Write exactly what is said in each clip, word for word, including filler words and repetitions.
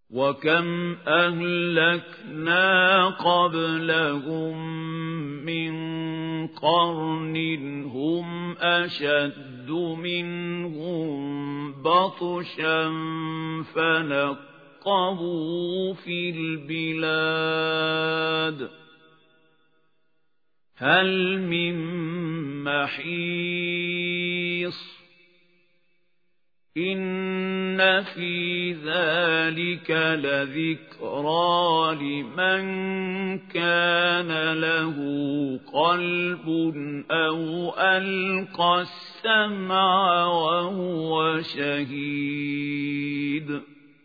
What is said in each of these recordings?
وَكَمْ أَهْلَكْنَا قَبْلَهُمْ مِنْ قَرْنٍ هُمْ أَشَدُّ مِنْهُمْ بَطْشًا فَنَقَّبُوا فِي الْبِلَادِ هَلْ مِنْ مَحِيصٍ إِنَّ فِي ذَلِكَ لَذِكْرَى لِمَنْ كَانَ لَهُ قَلْبٌ أَوْ أَلْقَى السَّمْعَ وَهُوَ شَهِيدٌ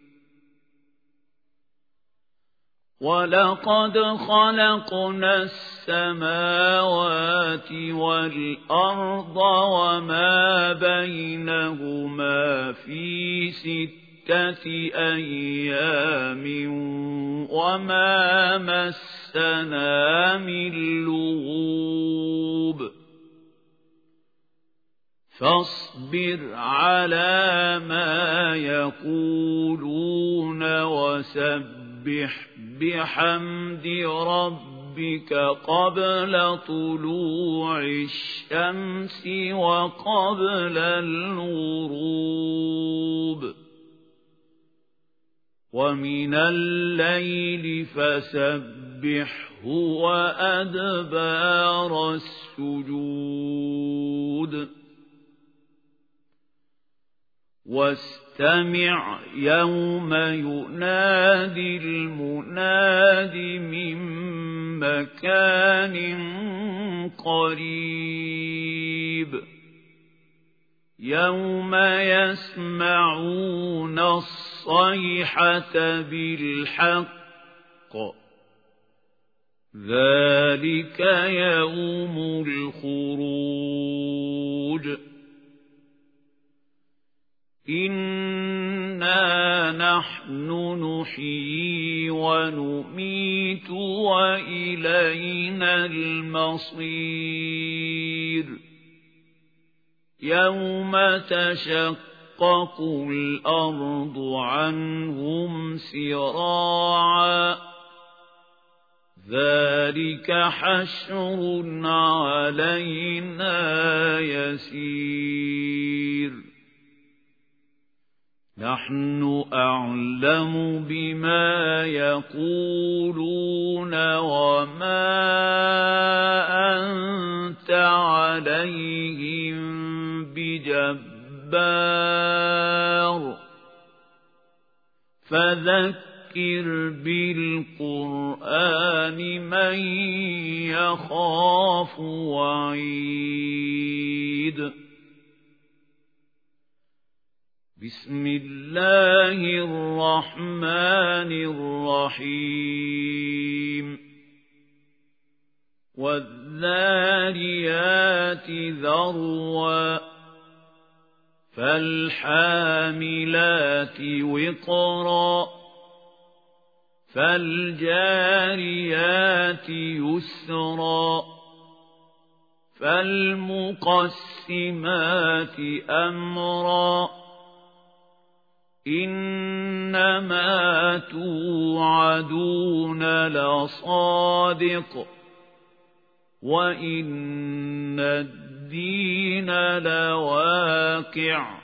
وَلَقَدْ خَلَقْنَا السَّمَاوَاتِ وَالْأَرْضَ وَمَا بَيْنَهُمَا فِي سِتَّةِ أَيَّامٍ وَمَا مَسَّنَا مِن لُّغُوبٍ فاصبر على ما يقولون وسبح بحمد ربك قبل طلوع الشمس وقبل الغروب ومن الليل فسبحه وأدبار السجود واستمع يوم ينادي المناد من مكان قريب يوم يسمعون الصيحة بالحق ذلك يوم الخروج إِنَّا نَحْنُ نُحْيِي وَنُمِيتُ وَإِلَيْنَا الْمَصِيرُ يَوْمَ تَشَقَّقُ الْأَرْضُ عَنْهُمْ سِرَاعًا ذَلِكَ حَشْرٌ عَلَيْنَا يَسِيرٌ نحن أعلم بما يقولون وما أنت عليهم بجبار فذكر بالقرآن من يخاف وعيد بسم الله الرحمن الرحيم والذاريات ذروا فالحاملات وقرا فالجاريات يسرا فالمقسمات أمرا إنما توعدون لصادق وإن الدين لواقع